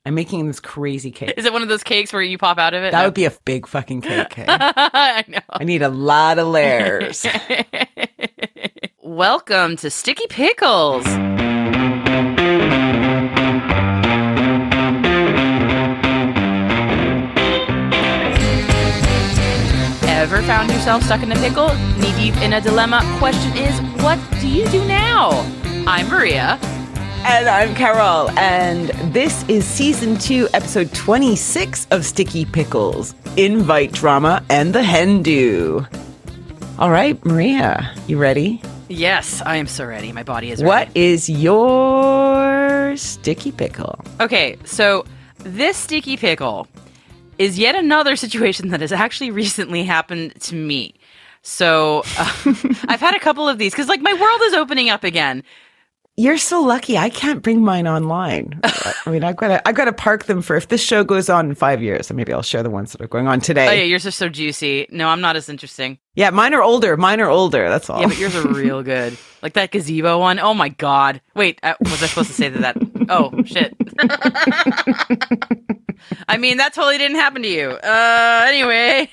I'm making this crazy cake. Is it one of those cakes where you pop out of it? That would be a big fucking cake. Hey? I know. I need a lot of layers. Welcome to Sticky Pickles. Ever found yourself stuck in a pickle, knee-deep in a dilemma? Question is, what do you do now? I'm Maria. And I'm Carol, and this is Season 2, Episode 26 of Sticky Pickles, Invite Drama and the Hen Do. All right, Maria, you ready? Yes, I am so ready. My body is ready. What is your sticky pickle? Okay, so this sticky pickle is yet another situation that has actually recently happened to me. So I've had a couple of these because, like, my world is opening up again. You're so lucky. I can't bring mine online. I mean, I've got to park them for if this show goes on in 5 years. And maybe I'll share the ones that are going on today. Oh yeah, yours are so juicy. No, I'm not as interesting. Yeah, mine are older. That's all. Yeah, but yours are real good. Like that gazebo one. Oh my god. Wait, was I supposed to say that? Oh shit. I mean, that totally didn't happen to you. Anyway.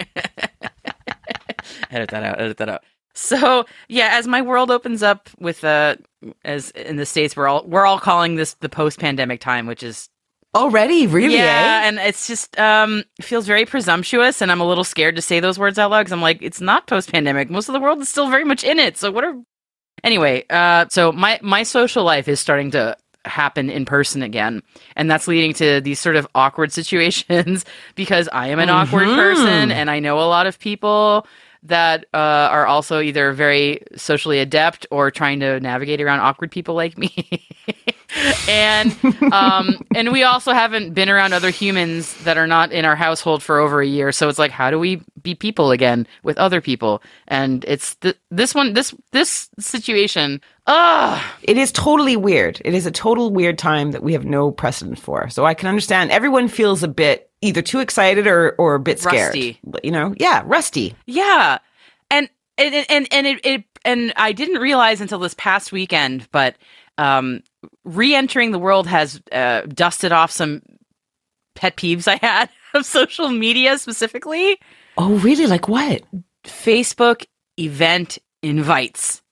Edit that out. So yeah, as my world opens up with as in the States, we're all calling this the post-pandemic time, which is already really. Yeah, and it's just feels very presumptuous, and I'm a little scared to say those words out loud because I'm like, it's not post-pandemic. Most of the world is still very much in it. So anyway? So my social life is starting to happen in person again, and that's leading to these sort of awkward situations because I am an awkward person, and I know a lot of people that are also either very socially adept or trying to navigate around awkward people like me. and we also haven't been around other humans that are not in our household for over a year. So it's like, how do we be people again with other people? And it's this situation. It is totally weird. It is a total weird time that we have no precedent for. So I can understand everyone feels a bit either too excited or a bit scared. Rusty. You know? Yeah, rusty. Yeah. And I didn't realize until this past weekend, but re-entering the world has dusted off some pet peeves I had of social media specifically. Oh, really? Like what? Facebook event invites.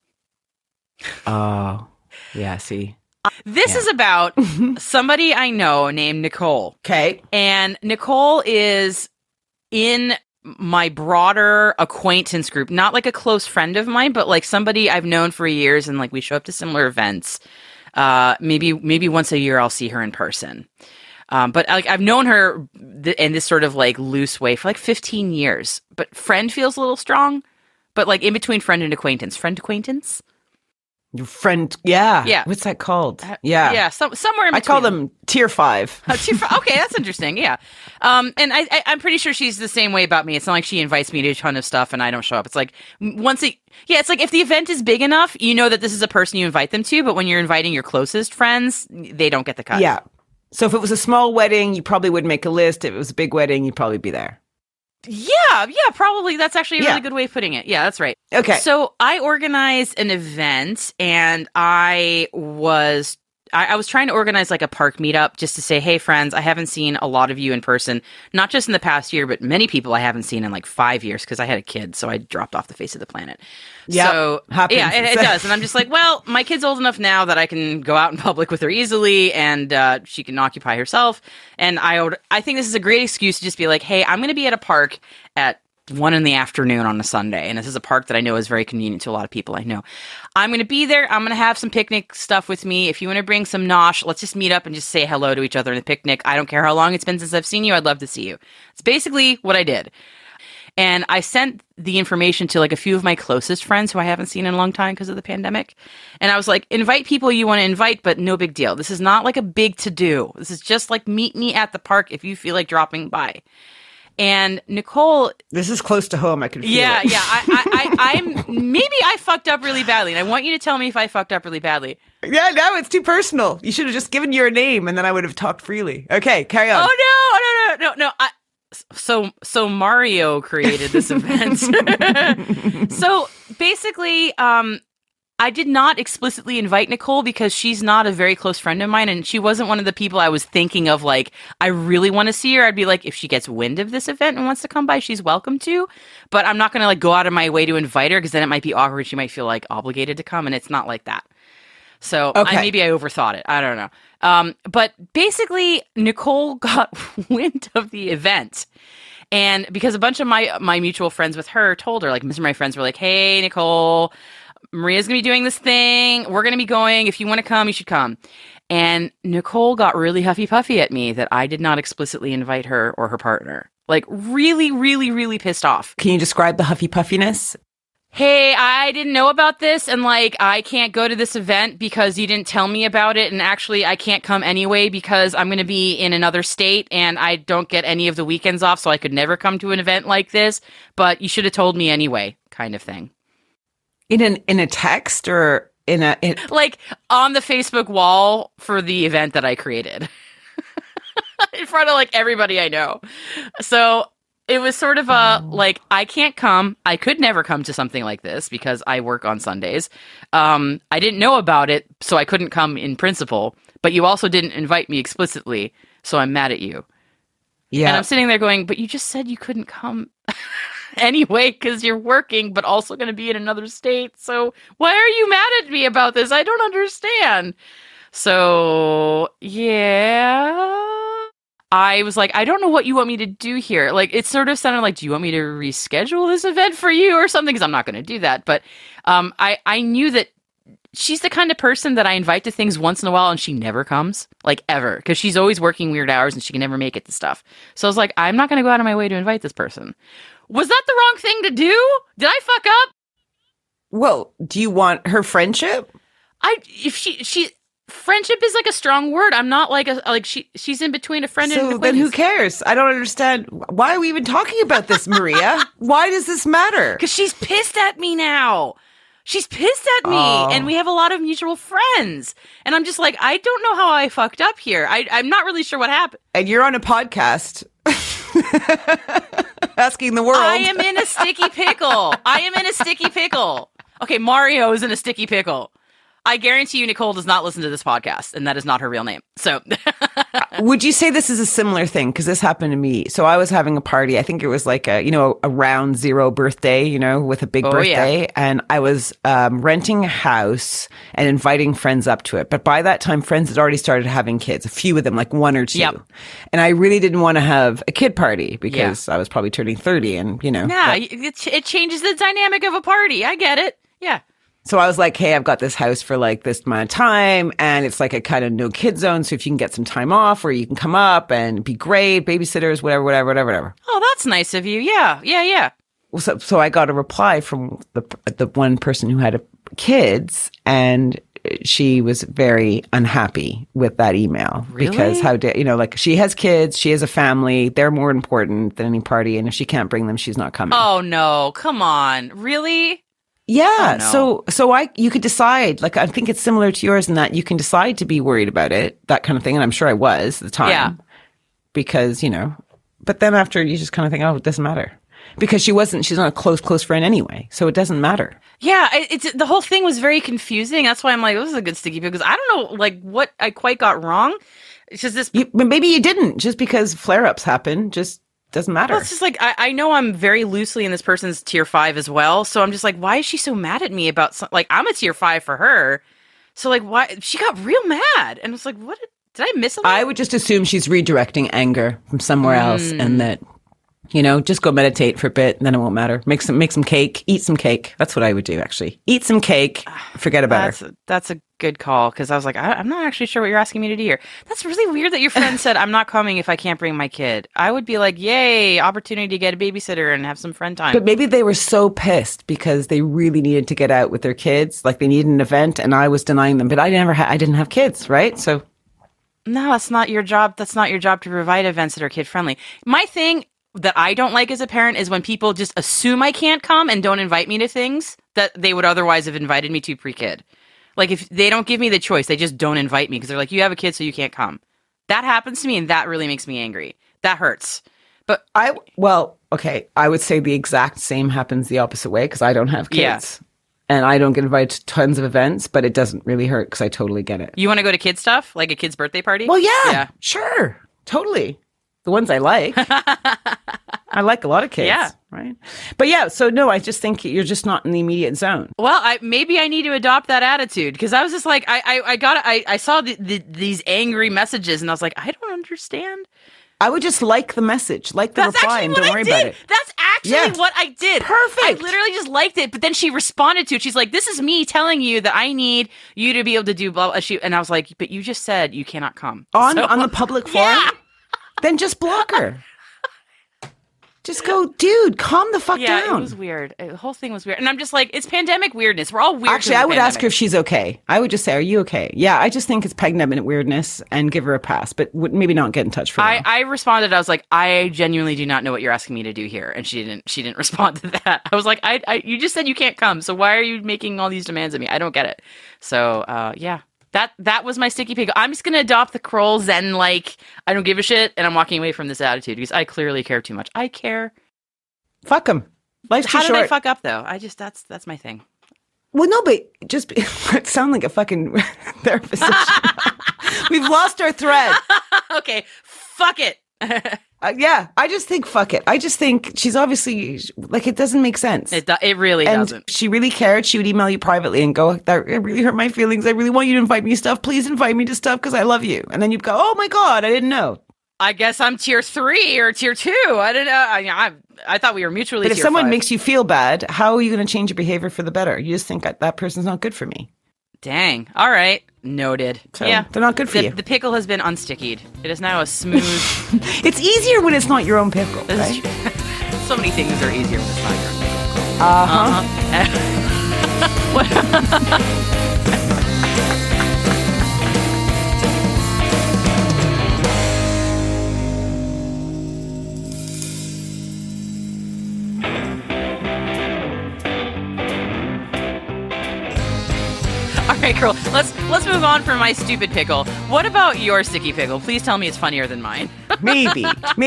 Oh, yeah, see. This is about somebody I know named Nicole. Okay. And Nicole is in my broader acquaintance group, not like a close friend of mine, but like somebody I've known for years, and like we show up to similar events. Maybe once a year I'll see her in person. But like I've known her in this sort of like loose way for like 15 years. But friend feels a little strong, but like in between friend and acquaintance. Friend acquaintance? Your friend, yeah. Yeah. What's that called? Yeah. Yeah, somewhere in between. I call them tier 5. Tier 5. Okay, that's interesting, yeah. And I'm pretty sure she's the same way about me. It's not like she invites me to a ton of stuff and I don't show up. It's like, it's like if the event is big enough, you know that this is a person you invite them to, but when you're inviting your closest friends, they don't get the cut. Yeah. So if it was a small wedding, you probably would make a list. If it was a big wedding, you'd probably be there. Yeah, probably. That's actually a really good way of putting it. Yeah, that's right. Okay. So I organized an event, and I was trying to organize like a park meetup just to say, hey, friends, I haven't seen a lot of you in person, not just in the past year, but many people I haven't seen in like 5 years because I had a kid, so I dropped off the face of the planet. Yeah, so happens. Yeah, it does. And I'm just like, well, my kid's old enough now that I can go out in public with her easily, and she can occupy herself. And I think this is a great excuse to just be like, hey, I'm going to be at a park at 1 PM on a Sunday. And this is a park that I know is very convenient to a lot of people I know. I'm going to be there. I'm going to have some picnic stuff with me. If you want to bring some nosh, let's just meet up and just say hello to each other in the picnic. I don't care how long it's been since I've seen you. I'd love to see you. It's basically what I did. And I sent the information to like a few of my closest friends who I haven't seen in a long time because of the pandemic. And I was like, invite people you want to invite, but no big deal. This is not like a big to-do. This is just like meet me at the park if you feel like dropping by. And Nicole, this is close to home. I can feel it. Yeah. I fucked up really badly, and I want you to tell me if I fucked up really badly. Yeah, no, it's too personal. You should have just given your name, and then I would have talked freely. Okay, carry on. Oh no. So Mario created this event. So basically, I did not explicitly invite Nicole because she's not a very close friend of mine, and she wasn't one of the people I was thinking of, like, I really want to see her. I'd be like, if she gets wind of this event and wants to come by, she's welcome to, but I'm not going to, like, go out of my way to invite her because then it might be awkward. She might feel, like, obligated to come, and it's not like that. So maybe I overthought it. I don't know. But basically, Nicole got wind of the event. And because a bunch of my mutual friends with her told her, like, most of my friends were like, hey, Nicole, Maria's going to be doing this thing. We're going to be going. If you want to come, you should come. And Nicole got really huffy puffy at me that I did not explicitly invite her or her partner. Like, really, really, really pissed off. Can you describe the huffy puffiness? Hey, I didn't know about this, and, like, I can't go to this event because you didn't tell me about it, and actually I can't come anyway because I'm going to be in another state, and I don't get any of the weekends off, so I could never come to an event like this, but you should have told me anyway, kind of thing. In a text or like on the Facebook wall for the event that I created in front of, like, everybody I know. So it was sort of like, I can't come. I could never come to something like this because I work on Sundays. I didn't know about it, so I couldn't come in principle. But you also didn't invite me explicitly, so I'm mad at you. Yeah. And I'm sitting there going, but you just said you couldn't come anyway because you're working, but also going to be in another state. So why are you mad at me about this? I don't understand. So, yeah. I was like, I don't know what you want me to do here. Like, it sort of sounded like, do you want me to reschedule this event for you or something? Because I'm not going to do that. But I knew that she's the kind of person that I invite to things once in a while and she never comes, like, ever. Because she's always working weird hours and she can never make it to stuff. So I was like, I'm not going to go out of my way to invite this person. Was that the wrong thing to do? Did I fuck up? Well, do you want her friendship? If she friendship is, like, a strong word. I'm not like she's in between a friend and an acquaintance. Then who cares? I don't understand. Why are we even talking about this, Maria? Why does this matter? Because she's pissed at me now. She's pissed at me, and we have a lot of mutual friends. And I'm just like, I don't know how I fucked up here. I'm not really sure what happened. And you're on a podcast asking the world. I am in a sticky pickle. Okay, Mario is in a sticky pickle. I guarantee you Nicole does not listen to this podcast, and that is not her real name. So would you say this is a similar thing? Because this happened to me. So I was having a party. I think it was like a round zero birthday, with a big birthday. Yeah. And I was renting a house and inviting friends up to it. But by that time, friends had already started having kids, a few of them, like one or two. Yep. And I really didn't want to have a kid party because I was probably turning 30 and, Yeah, it changes the dynamic of a party. I get it. Yeah. So I was like, hey, I've got this house for like this amount of time and it's like a kind of no kid zone. So if you can get some time off or you can come up and be great, babysitters, whatever. Oh, that's nice of you. Yeah. So I got a reply from the one person who had kids and she was very unhappy with that email. Really? Because like she has kids, she has a family, they're more important than any party. And if she can't bring them, she's not coming. Oh no, come on. Really? Yeah. Oh, no. So you could decide, like, I think it's similar to yours in that you can decide to be worried about it, that kind of thing. And I'm sure I was at the time. Yeah. Because, but then after you just kind of think, oh, it doesn't matter. Because she's not a close friend anyway. So it doesn't matter. Yeah. It's the whole thing was very confusing. That's why I'm like, this is a good sticky because I don't know, like, what I quite got wrong. It's just this. Maybe you didn't, just because flare-ups happen, just doesn't matter. Well, it's just like, I know I'm very loosely in this person's tier 5 as well. So I'm just like, why is she so mad at me about like, I'm a tier 5 for her. So like, why? She got real mad. And it's like, what? Did I miss a lot? I would just assume she's redirecting anger from somewhere else and that, just go meditate for a bit and then it won't matter. Make some cake, eat some cake. That's what I would do, actually. Eat some cake, forget about her. That's a good call because I was like, I'm not actually sure what you're asking me to do here. That's really weird that your friend said, I'm not coming if I can't bring my kid. I would be like, yay, opportunity to get a babysitter and have some friend time. But maybe they were so pissed because they really needed to get out with their kids. Like they needed an event and I was denying them. But I didn't have kids, right? So. No, that's not your job. That's not your job to provide events that are kid friendly. My thing that I don't like as a parent is when people just assume I can't come and don't invite me to things that they would otherwise have invited me to pre-kid. Like if they don't give me the choice, they just don't invite me because they're like, you have a kid, so you can't come. That happens to me and that really makes me angry. That hurts. But I would say the exact same happens the opposite way because I don't have kids. and I don't get invited to tons of events, but it doesn't really hurt because I totally get it. You want to go to kid stuff, like a kid's birthday party? Well, yeah. Sure. Totally. The ones I like. I like a lot of kids. Yeah. Right. But yeah, so no, I just think you're just not in the immediate zone. Well, maybe I need to adopt that attitude because I was just like, I saw these angry messages and I was like, I don't understand. I would just like the message, like the reply, and don't worry about it. That's actually what I did. Perfect. I literally just liked it, but then she responded to it. She's like, "This is me telling you that I need you to be able to do blah blah." And I was like, "But you just said you cannot come on the public forum." Yeah. Then just block her. Just go, dude, calm the fuck down. Yeah, it was weird. The whole thing was weird. And I'm just like, it's pandemic weirdness. We're all weird. Actually, I would ask her if she's okay. I would just say, are you okay? Yeah, I just think it's pandemic weirdness and give her a pass, but would maybe not get in touch for now. I responded, I was like, I genuinely do not know what you're asking me to do here. And she didn't respond to that. I was like, you just said you can't come. So why are you making all these demands of me? I don't get it. So, yeah. That was my sticky pickle. I'm just going to adopt the Kroll Zen, like, I don't give a shit, and I'm walking away from this attitude because I clearly care too much. I care. Fuck them. Life's too How did short. I fuck up, though? That's my thing. Well, no, but just it sound like a fucking therapist. We've lost our thread. Okay, fuck it. Yeah, I just think fuck it. I just think she's obviously like it doesn't make sense. It really doesn't. She really cared. She would email you privately and go, "That it really hurt my feelings. I really want you to invite me to stuff. Please invite me to stuff because I love you." And then you'd go, "Oh my god, I didn't know." I guess I'm tier 3 or tier 2. I didn't know. I thought we were mutually. But if tier someone 5. makes you feel bad, how are you going to change your behavior for the better? You just think that person's not good for me. Dang. All right. Noted. So yeah, they're not good for you. The pickle has been unstickied. It is now a smooth. It's easier when it's not your own pickle, right? So many things are easier when it's not your own pickle. All right, girl. Let's move on from my stupid pickle. What about your sticky pickle? Please tell me it's funnier than mine. Maybe.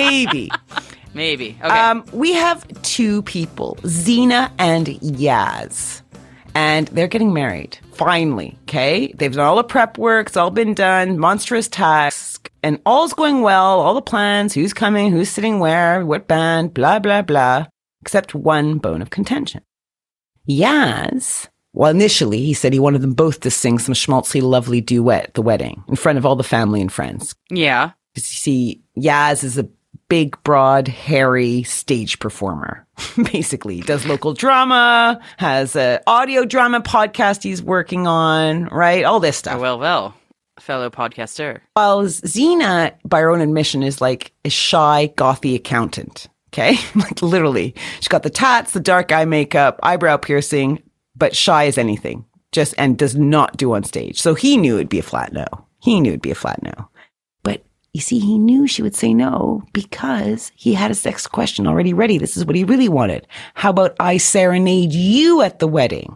Okay. We have two people, Xena and Yaz, and they're getting married. Finally, okay? They've done all the prep work. It's all been done. Monstrous task. And all's going well. All the plans. Who's coming? Who's sitting where? What band? Blah, blah, blah. Except one bone of contention. Yaz... Well, initially, he said he wanted them both to sing some schmaltzy, lovely duet at the wedding in front of all the family and friends. Yeah. Because you see, Yaz is a big, broad, hairy stage performer. Basically, he does local drama, has an audio drama podcast he's working on, right? All this stuff. Well, fellow podcaster. While Xena, by her own admission, is like a shy, gothy accountant. Okay? Like literally. She's got the tats, the dark eye makeup, eyebrow piercing, but shy as anything, and does not do on stage. So he knew it'd be a flat no. But you see, he knew she would say no because he had his next question already ready. This is what he really wanted. How about I serenade you at the wedding?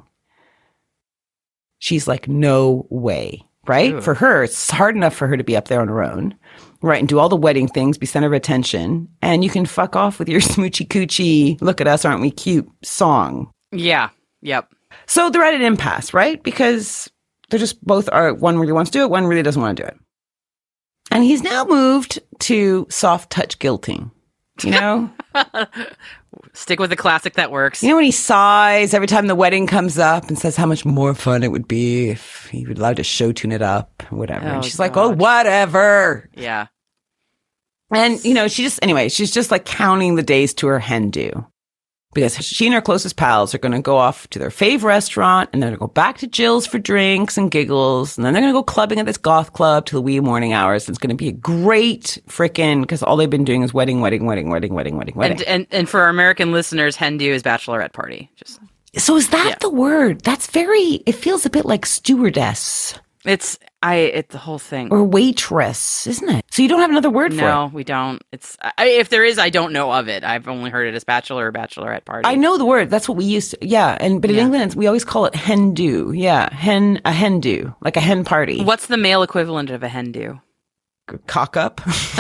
She's like, no way, right? Ooh. For her, it's hard enough for her to be up there on her own, right? And do all the wedding things, be center of attention. And you can fuck off with your smoochy coochie, look at us, aren't we cute song. Yeah. Yep. So they're at an impasse, right? Because they're just both are, one really wants to do it, one really doesn't want to do it. And he's now moved to soft touch guilting, you know? Stick with the classic that works. You know when he sighs every time the wedding comes up and says how much more fun it would be if he would allow to show tune it up or whatever. And she's like, oh, whatever. Yeah. And, you know, she's just like counting the days to her hen do. Because she and her closest pals are going to go off to their fave restaurant and they're going to go back to Jill's for drinks and giggles. And then they're going to go clubbing at this goth club till the wee morning hours. It's going to be a great frickin' because all they've been doing is wedding. And for our American listeners, hen do is bachelorette party. So is that the word? That's it feels a bit like stewardess. It's the whole thing. Or waitress, isn't it? So you don't have another word for it? No, we don't. If there is, I don't know of it. I've only heard it as bachelor or bachelorette party. I know the word. That's what we used to. Yeah. But in England, we always call it hen do. Yeah. A hen do. Like a hen party. What's the male equivalent of a hen do? Cock up.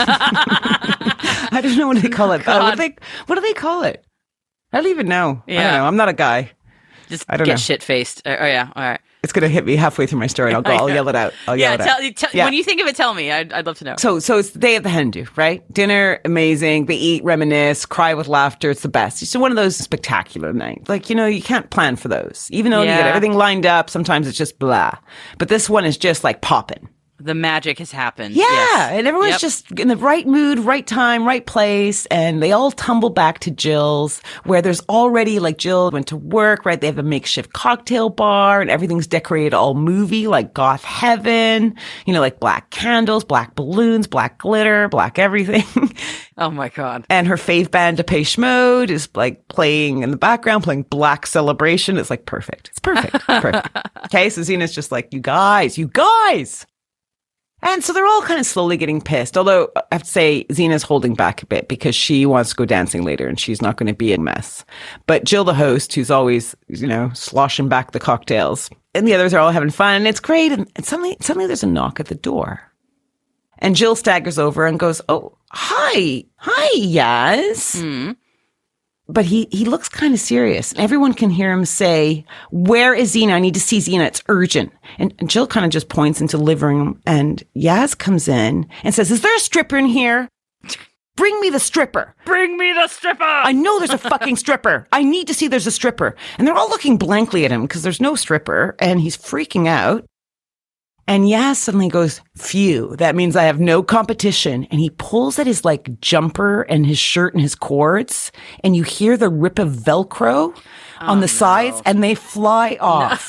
I don't know what they call it. What do they call it? I don't even know. Yeah. I don't know. I'm not a guy. Just I don't get know. shit-faced. Oh, yeah. All right. It's going to hit me halfway through my story. I'll yell it out. I'll yell it out. When you think of it, tell me. I'd love to know. So it's the day of the hen do, right? Dinner, amazing. They eat, reminisce, cry with laughter. It's the best. It's one of those spectacular nights. Like, you can't plan for those. Even though you get everything lined up, sometimes it's just blah. But this one is just like popping. The magic has happened. Yeah, yes. and everyone's just in the right mood, right time, right place, and they all tumble back to Jill's, where there's already, like, Jill went to work, right? They have a makeshift cocktail bar, and everything's decorated all movie, like goth heaven, like black candles, black balloons, black glitter, black everything. Oh my God. And her fave band, Depeche Mode, is like playing in the background, playing Black Celebration. It's like perfect. It's perfect. Perfect. Okay, so Zena's just like, you guys. And so they're all kind of slowly getting pissed. Although I have to say, Zena's holding back a bit because she wants to go dancing later and she's not going to be a mess. But Jill, the host, who's always, sloshing back the cocktails, and the others are all having fun and it's great. And suddenly there's a knock at the door. And Jill staggers over and goes, "Oh, hi, Yaz." Mm. But he looks kind of serious. And everyone can hear him say, "Where is Zena? I need to see Zena. It's urgent." And Jill kind of just points into the living room. And Yaz comes in and says, "Is there a stripper in here? Bring me the stripper. Bring me the stripper. I know there's a fucking stripper. I need to see there's a stripper." And they're all looking blankly at him because there's no stripper. And he's freaking out. And Yaz suddenly goes, "Phew, that means I have no competition." And he pulls at his jumper and his shirt and his cords. And you hear the rip of Velcro on the sides and they fly off.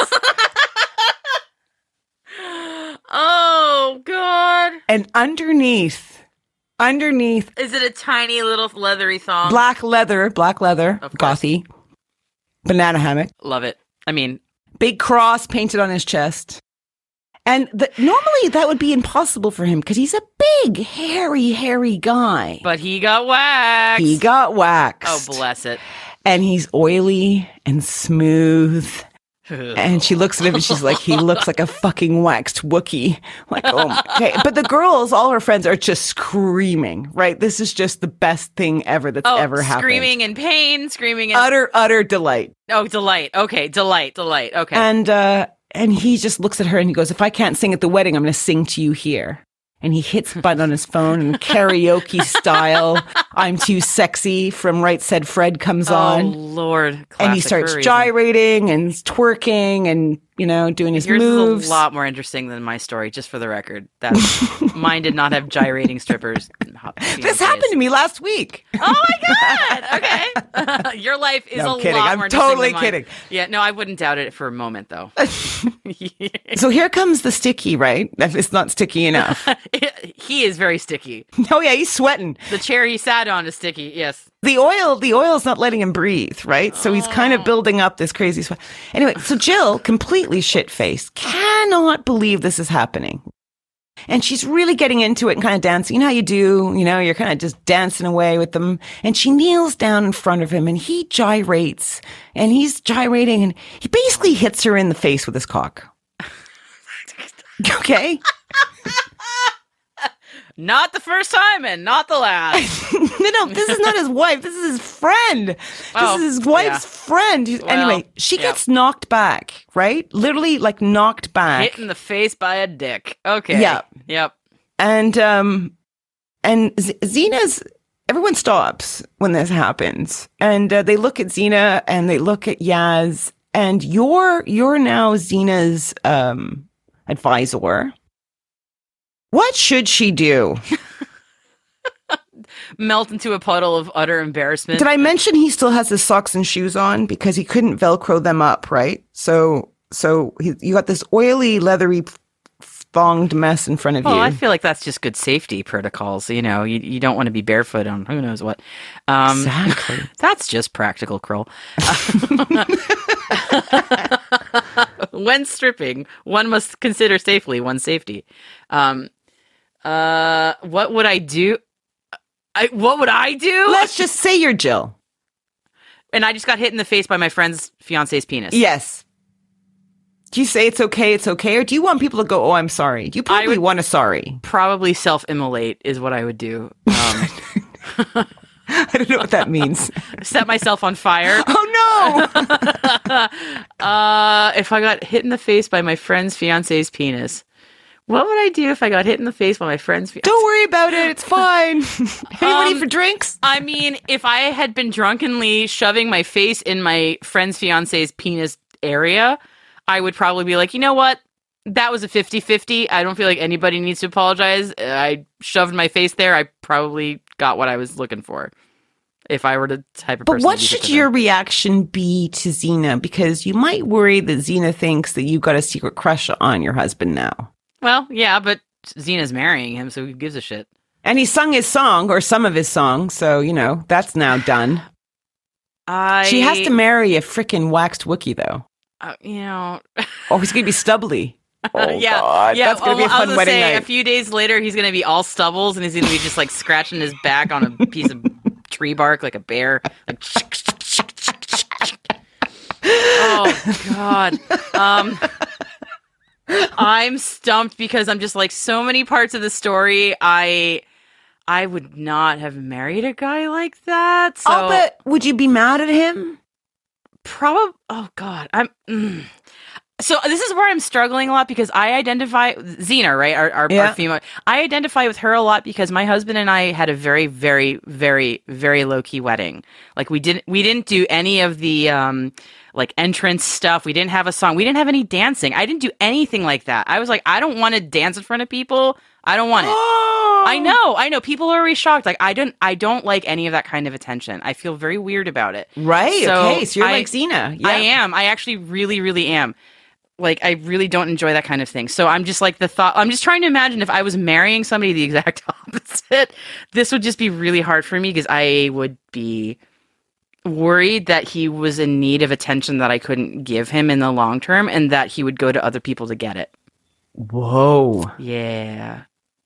Oh, God. And underneath, is it a tiny little leathery thong? black leather, gothy, banana hammock, Love it. I mean, big cross painted on his chest. And normally that would be impossible for him because he's a big, hairy guy. but he got waxed. He got waxed. Oh, bless it. And he's oily and smooth. And she looks at him and she's like, he looks like a fucking waxed Wookiee. Like, oh my. Okay. But the girls, all her friends are just screaming, right? This is just the best thing ever that's ever happened. Screaming in pain, screaming in... Utter delight. Oh, delight. Okay, delight. Okay. And he just looks at her and he goes, "If I can't sing at the wedding, I'm going to sing to you here." And he hits a button on his phone and karaoke style, "I'm Too Sexy" from Right Said Fred comes on. Oh, Lord. And he Classic starts for a reason. gyrating and twerking and, doing his Yours moves. is a lot more interesting than my story, just for the record. Mine did not have gyrating strippers. This happened to me last week. Oh my God! Okay, your life is No, a kidding. lot I'm more interesting totally than mine. kidding. Yeah, no, I wouldn't doubt it for a moment, though. So here comes the sticky, right? It's not sticky enough. He is very sticky. Oh yeah, he's sweating. The chair he sat on is sticky. Yes. The oil's not letting him breathe, right? So he's kind of building up this crazy sweat. Anyway, so Jill, completely shit-faced, cannot believe this is happening. And she's really getting into it and kind of dancing. You know how you do, you're kind of just dancing away with them. And she kneels down in front of him and he gyrates and he's gyrating and he basically hits her in the face with his cock. Okay? Not the first time and not the last. No, this is not his wife. This is his friend. This is his wife's friend. Anyway, she gets knocked back, right? Literally, knocked back. Hit in the face by a dick. Okay. Yep. And Zena's... Everyone stops when this happens. And they look at Zena and they look at Yaz. And you're now Zena's advisor. What should she do? Melt into a puddle of utter embarrassment. Did I mention he still has his socks and shoes on because he couldn't Velcro them up, right? So you got this oily, leathery, thonged mess in front of you. Well, I feel like that's just good safety protocols. You don't want to be barefoot on who knows what. Exactly. That's just practical, Kroll. When stripping, one must consider safely one's safety. What would I do? What would I do? Let's just say you're Jill. And I just got hit in the face by my friend's fiance's penis. Yes. Do you say it's okay, or do you want people to go, "Oh, I'm sorry"? You probably want a sorry. Probably self-immolate is what I would do. I don't know what that means. Set myself on fire. Oh no! If I got hit in the face by my friend's fiance's penis, what would I do if I got hit in the face by my friend's fiance? Don't worry about it. It's fine. Anybody for drinks? I mean, if I had been drunkenly shoving my face in my friend's fiance's penis area, I would probably be like, you know what? That was a 50-50. I don't feel like anybody needs to apologize. I shoved my face there. I probably got what I was looking for. If I were the type of person. But what should your reaction be to Xena? Because you might worry that Xena thinks that you've got a secret crush on your husband now. Well, yeah, but Xena's marrying him, so who gives a shit? And he sung his song, or some of his song, so, that's now done. She has to marry a freaking waxed Wookiee, though. Oh, he's going to be stubbly. Oh, yeah, God. Yeah. That's going to be a fun wedding night. A few days later, he's going to be all stubbles, and he's going to be just, like, scratching his back on a piece of tree bark like a bear. Like, oh, God. I'm stumped because I'm just like, so many parts of the story, I would not have married a guy like that. So but would you be mad at him? Probably. Oh God, So this is where I'm struggling a lot because I identify Xena, right? Our female. I identify with her a lot because my husband and I had a very, very, very, very low key wedding. Like we didn't do any of the like entrance stuff. We didn't have a song. We didn't have any dancing. I didn't do anything like that. I was like, I don't want to dance in front of people. I don't want it. Oh. I know. People are already shocked. Like I don't like any of that kind of attention. I feel very weird about it. Right. Okay. So you're like Xena. Yeah. I am. I actually really, really am. Like, I really don't enjoy that kind of thing. So I'm just like I'm just trying to imagine if I was marrying somebody the exact opposite, this would just be really hard for me because I would be worried that he was in need of attention that I couldn't give him in the long term and that he would go to other people to get it. Whoa. Yeah.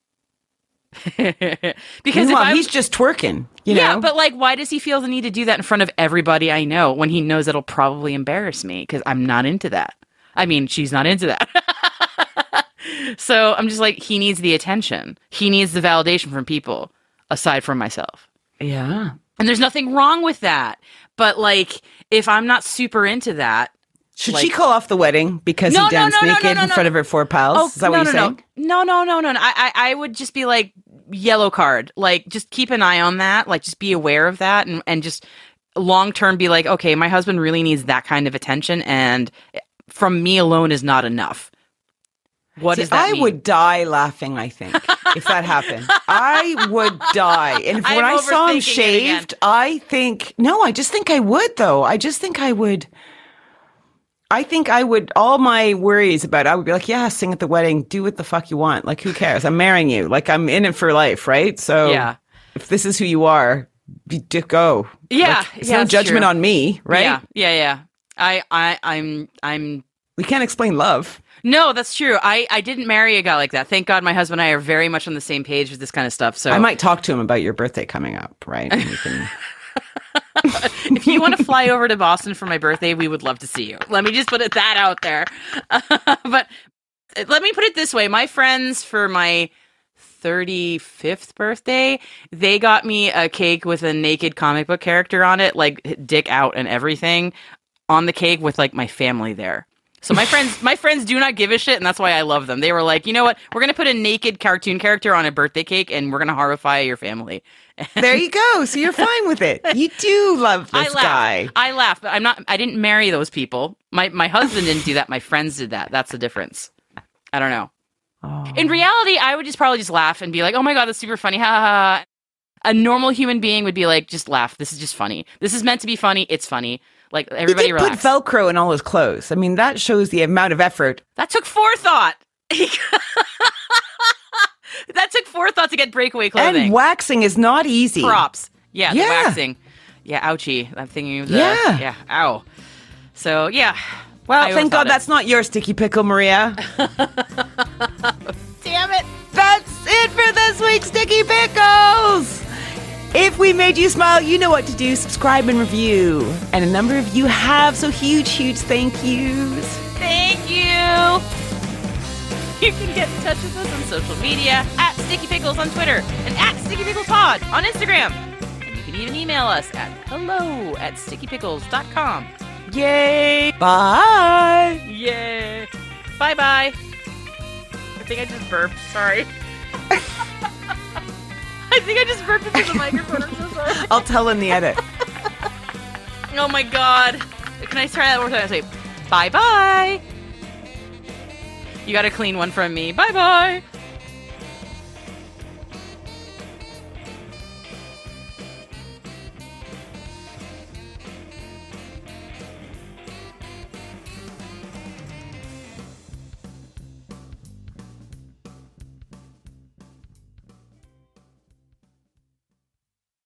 Because he's just twerking, Yeah, but like, why does he feel the need to do that in front of everybody I know when he knows it'll probably embarrass me? Because I'm not into that. I mean, she's not into that. So I'm just like, he needs the attention. He needs the validation from people aside from myself. Yeah. And there's nothing wrong with that. But like, if I'm not super into that. Should she call off the wedding because he danced naked in front of her four pals? Oh, is that what you're saying? No. I would just be like, yellow card. Like, just keep an eye on that. Like, just be aware of that and just long term be like, okay, my husband really needs that kind of attention and from me alone is not enough. What does that mean? I would die laughing, I think, if that happened. I would die. And when I saw him shaved, I just think I would, though. I think I would, all my worries about it, I would be like, yeah, sing at the wedding, do what the fuck you want. Like, who cares? I'm marrying you. Like, I'm in it for life, right? So if this is who you are, just go. Yeah. Like, it's no judgment on me, right? Yeah. I'm. We can't explain love. No, that's true. I didn't marry a guy like that. Thank God my husband and I are very much on the same page with this kind of stuff. So I might talk to him about your birthday coming up, right? And we can... If you want to fly over to Boston for my birthday, we would love to see you. Let me just put that out there. But let me put it this way. My friends for my 35th birthday, they got me a cake with a naked comic book character on it, like dick out and everything, on the cake with like my family there. So my friends do not give a shit, and that's why I love them. They were like, you know what? We're gonna put a naked cartoon character on a birthday cake, and we're gonna horrify your family. There you go. So you're fine with it. You do love this guy. I laugh, but I didn't marry those people. My husband didn't do that. My friends did that. That's the difference. I don't know. Oh. In reality, I would probably just laugh and be like, oh my God, that's super funny. Ha ha ha. A normal human being would be like, just laugh. This is just funny. This is meant to be funny. It's funny. Like, everybody he did relax. Put Velcro in all his clothes. I mean, that shows the amount of effort. That took forethought. That took forethought to get breakaway clothing. And waxing is not easy. Props. Yeah, the waxing. Yeah, ouchie. I'm thinking of the... Yeah, ow. So, yeah. Well, thank God that's not your sticky pickle, Maria. Damn it. That's it for this week's Sticky Pickles. If we made you smile, you know what to do. Subscribe and review. And a number of you have, so huge thank yous. Thank you. You can get in touch with us on social media at Sticky Pickles on Twitter and at Sticky Pickles Pod on Instagram. And you can even email us at hello@stickypickles.com. Yay! Bye! Yay! Bye-bye. I think I just burped. Sorry. I think I just burped into the microphone. I'm so sorry. I'll tell in the edit. Oh my god. Can I try that one more time? Say, bye-bye. You got a clean one from me. Bye-bye.